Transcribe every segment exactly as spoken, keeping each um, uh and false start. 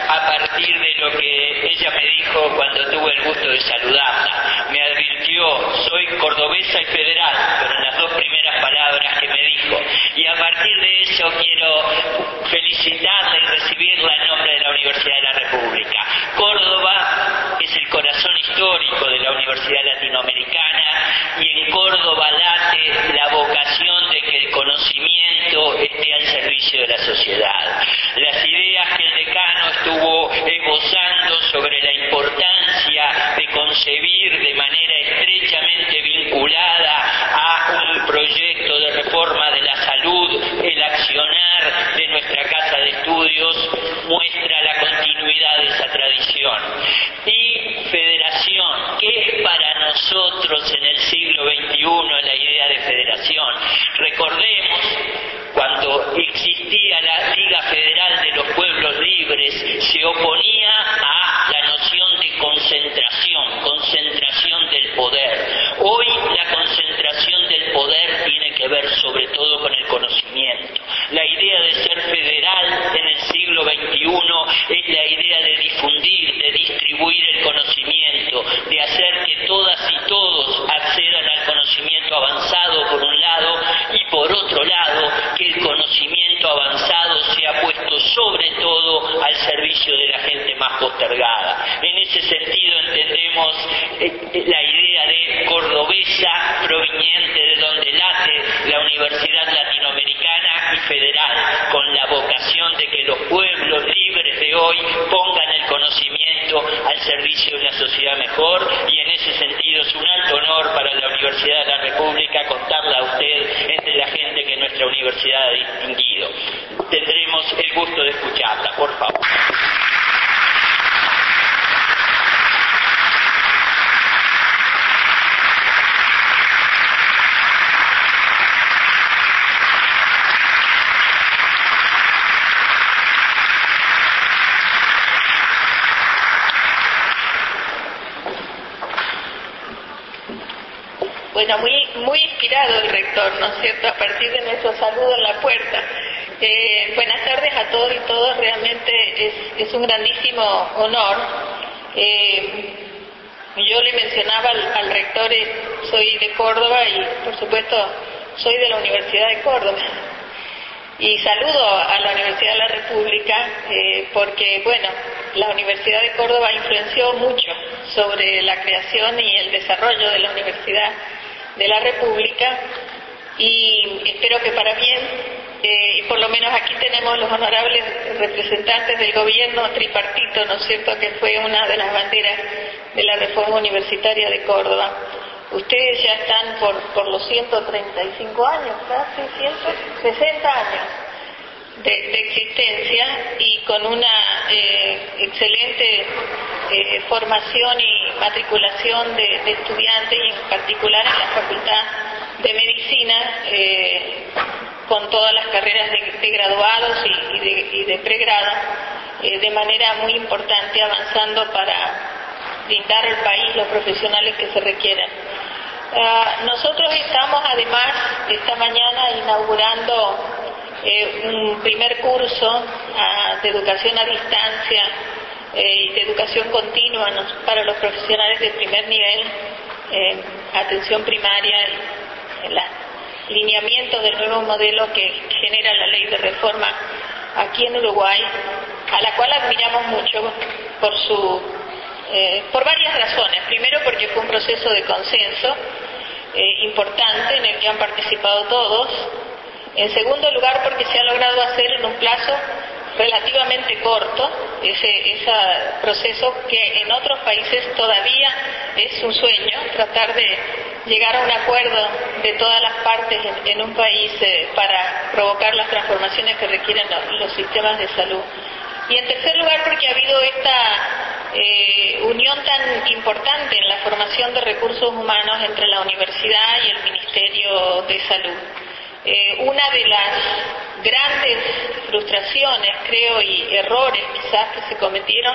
a partir de lo que ella me dijo cuando tuve el gusto de saludarla. Me advirtió, soy cordobesa y federal, pero en las dos primeras palabras que me dijo. Y a partir de eso quiero felicitarla y recibirla en nombre de la Universidad de la República. Córdoba es el corazón histórico de la Universidad Latinoamericana y en Córdoba late la vocación de que el conocimiento esté al servicio de la sociedad. Las ideas que el decano estuvo esbozando sobre la importancia de concebir de manera estrechamente vinculada a un proyecto de reforma de la salud, el accionar de nuestra casa de estudios muestra la continuidad de esa tradición. Y federación, ¿qué es para nosotros en el siglo veintiuno la idea de federación? Recordemos, cuando existía la Liga Federal de los Pueblos Libres, se oponía a la noción de concentración, concentración del poder. Hoy la concentración del poder tiene que ver sobre todo con el conocimiento. La idea de ser federal en el siglo veintiuno es la idea de difundir, de distribuir el conocimiento, de hacer que todas y todos accedan al conocimiento avanzado por un lado y por otro lado que el conocimiento avanzado sea puesto sobre todo al servicio de la gente más postergada. En ese sentido entendemos eh, la idea de cordobesa proveniente de donde late la Universidad Latinoamericana y federal, con la vocación de que los pueblos libres de hoy pongan el conocimiento al servicio de una sociedad mejor, y en ese sentido es un alto honor para la Universidad de la República contarla a usted entre la gente que nuestra universidad ha distinguido. Tendremos el gusto de escucharla, por favor. Bueno, muy, muy inspirado el rector, ¿no es cierto?, a partir de nuestro saludo en la puerta. Eh, buenas tardes a todos y todas, realmente es, es un grandísimo honor. Eh, yo le mencionaba al, al rector, eh, soy de Córdoba y por supuesto soy de la Universidad de Córdoba. Y saludo a la Universidad de la República eh, porque, bueno, la Universidad de Córdoba influenció mucho sobre la creación y el desarrollo de la Universidad de la República, y espero que para bien, eh, y por lo menos aquí tenemos los honorables representantes del gobierno tripartito, ¿no es cierto?, que fue una de las banderas de la reforma universitaria de Córdoba. Ustedes ya están por, por los ciento treinta y cinco años, casi ciento sesenta años de, de existencia, y con una eh, excelente eh, formación y matriculación de, de estudiantes, y en particular en la Facultad de Medicina, eh, con todas las carreras de, de graduados y, y, de, y de pregrado, eh, de manera muy importante, avanzando para brindar al país los profesionales que se requieren. Uh, nosotros estamos además esta mañana inaugurando eh, un primer curso uh, de educación a distancia eh, y de educación continua, ¿no?, para los profesionales de primer nivel, eh, atención primaria, y en los lineamientos del nuevo modelo que genera la ley de reforma aquí en Uruguay, a la cual admiramos mucho por su Eh, por varias razones. Primero, porque fue un proceso de consenso eh, importante en el que han participado todos. En segundo lugar, porque se ha logrado hacer en un plazo relativamente corto ese, ese proceso que en otros países todavía es un sueño, tratar de llegar a un acuerdo de todas las partes en, en un país eh, para provocar las transformaciones que requieren los, los sistemas de salud. Y en tercer lugar, porque ha habido esta eh, unión tan importante en la formación de recursos humanos entre la universidad y el Ministerio de Salud. Eh, una de las grandes frustraciones, creo, y errores quizás que se cometieron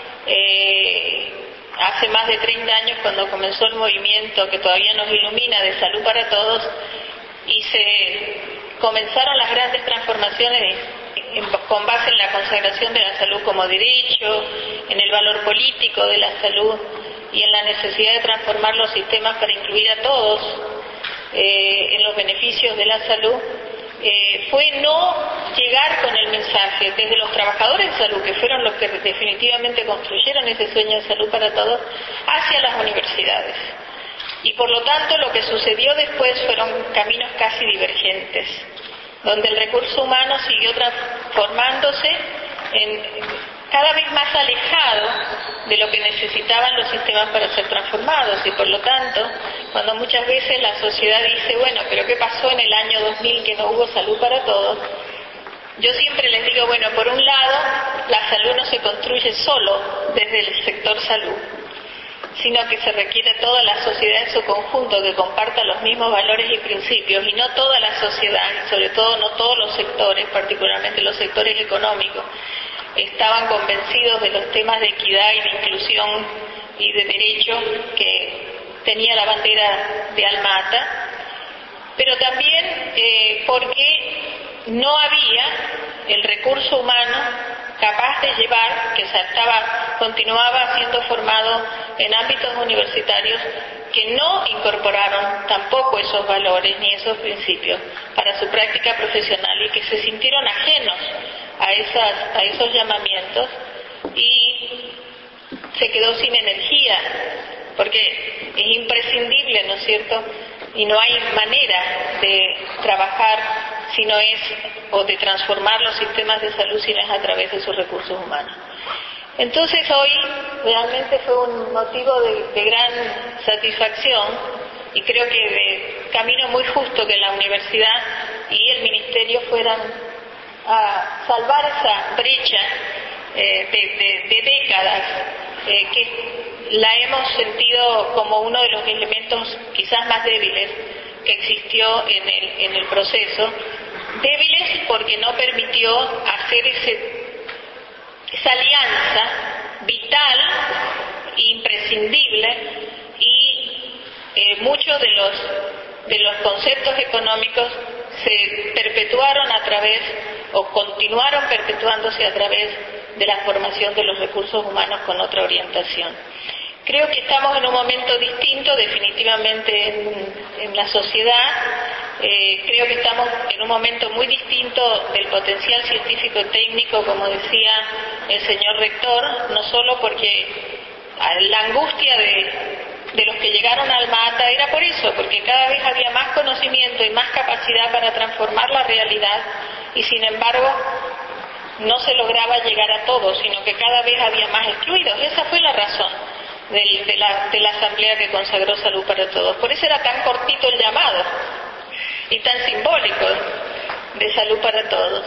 eh, hace más de treinta años, cuando comenzó el movimiento que todavía nos ilumina de Salud para Todos, y se comenzaron las grandes transformaciones en con base en la consagración de la salud como derecho, en el valor político de la salud y en la necesidad de transformar los sistemas para incluir a todos eh, en los beneficios de la salud, eh, fue no llegar con el mensaje desde los trabajadores de salud, que fueron los que definitivamente construyeron ese sueño de salud para todos, hacia las universidades. Y por lo tanto lo que sucedió después fueron caminos casi divergentes, donde el recurso humano siguió transformándose en cada vez más alejado de lo que necesitaban los sistemas para ser transformados. Y por lo tanto, cuando muchas veces la sociedad dice, bueno, pero ¿qué pasó en el año dos mil que no hubo salud para todos? Yo siempre les digo, bueno, por un lado, la salud no se construye solo desde el sector salud, sino que se requiere toda la sociedad en su conjunto que comparta los mismos valores y principios, y no toda la sociedad, y sobre todo no todos los sectores, particularmente los sectores económicos, estaban convencidos de los temas de equidad y de inclusión y de derecho que tenía la bandera de Alma Ata, pero también eh, porque no había el recurso humano capaz de llevar, que se estaba, continuaba siendo formado en ámbitos universitarios que no incorporaron tampoco esos valores ni esos principios para su práctica profesional y que se sintieron ajenos a, esas, a esos llamamientos y se quedó sin energía, porque es imprescindible, ¿no es cierto? Y no hay manera de trabajar si no es, o de transformar los sistemas de salud si no es a través de sus recursos humanos. Entonces hoy realmente fue un motivo de, de gran satisfacción y creo que de camino muy justo que la universidad y el ministerio fueran a salvar esa brecha eh, de, de, de décadas eh, que la hemos sentido como uno de los elementos quizás más débiles que existió en el, en el proceso. Débiles porque no permitió hacer ese, esa alianza vital e imprescindible, y eh, muchos de los, de los conceptos económicos se perpetuaron a través, o continuaron perpetuándose a través de la formación de los recursos humanos con otra orientación. Creo que estamos en un momento distinto definitivamente en, en la sociedad. Eh, creo que estamos en un momento muy distinto del potencial científico y técnico, como decía el señor rector, no solo porque la angustia de, de los que llegaron a Alma Ata era por eso, porque cada vez había más conocimiento y más capacidad para transformar la realidad, y sin embargo no se lograba llegar a todos, sino que cada vez había más excluidos. Esa fue la razón de, de, la, de la asamblea que consagró Salud para Todos. Por eso era tan cortito el llamado y tan simbólico de Salud para Todos.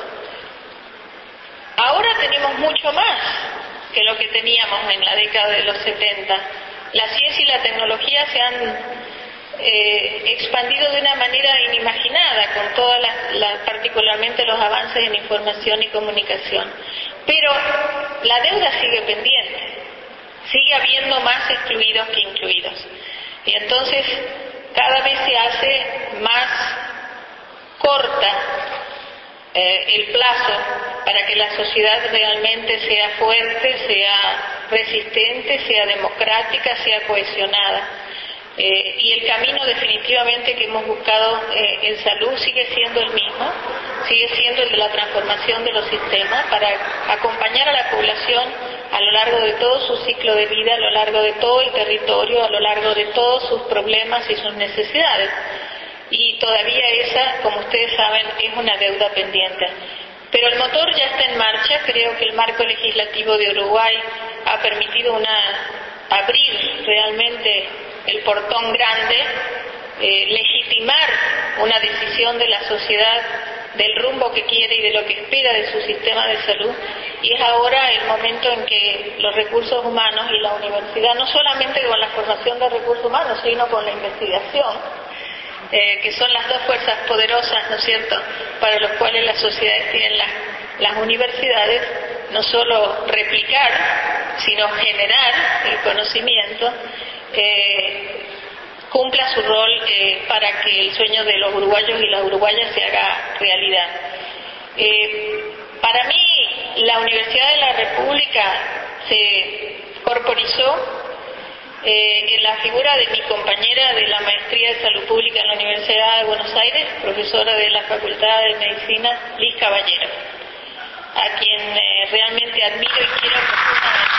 Ahora tenemos mucho más que lo que teníamos en la década de los setenta. La ciencia y la tecnología se han eh, expandido de una manera inimaginada, con todas las, las, particularmente los avances en información y comunicación. Pero la deuda sigue pendiente, sigue habiendo más excluidos que incluidos. Y entonces cada vez se hace más corta eh, el plazo para que la sociedad realmente sea fuerte, sea resistente, sea democrática, sea cohesionada. Eh, y el camino definitivamente que hemos buscado eh, en salud sigue siendo el mismo, sigue siendo el de la transformación de los sistemas para acompañar a la población a lo largo de todo su ciclo de vida, a lo largo de todo el territorio, a lo largo de todos sus problemas y sus necesidades. Y todavía esa, como ustedes saben, es una deuda pendiente. Pero el motor ya está en marcha. Creo que el marco legislativo de Uruguay ha permitido una, abrir realmente el portón grande, eh, legitimar una decisión de la sociedad del rumbo que quiere y de lo que espera de su sistema de salud, y es ahora el momento en que los recursos humanos y la universidad, no solamente con la formación de recursos humanos, sino con la investigación, eh, que son las dos fuerzas poderosas, ¿no es cierto?, para los cuales las sociedades tienen las, las universidades, no solo replicar, sino generar el conocimiento, eh, cumpla su rol eh, para que el sueño de los uruguayos y las uruguayas se haga realidad. Eh, para mí la Universidad de la República se corporizó eh, en la figura de mi compañera de la Maestría de Salud Pública en la Universidad de Buenos Aires, profesora de la Facultad de Medicina, Liz Caballero, a quien eh, realmente admiro y quiero profundamente.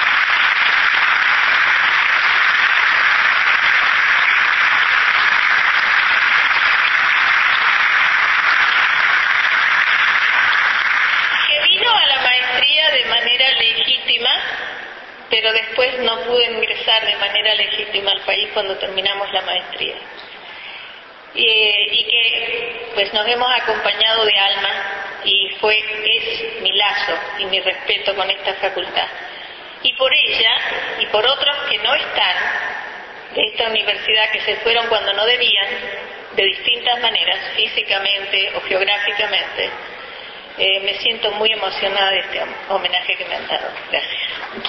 Que vino a la maestría de manera legítima, pero después no pudo ingresar de manera legítima al país cuando terminamos la maestría. Y, y que pues nos hemos acompañado de alma y fue es mi lazo y mi respeto con esta facultad. Y por ella y por otros que no están de esta universidad, que se fueron cuando no debían, de distintas maneras, físicamente o geográficamente, eh, me siento muy emocionada de este homenaje que me han dado. Gracias.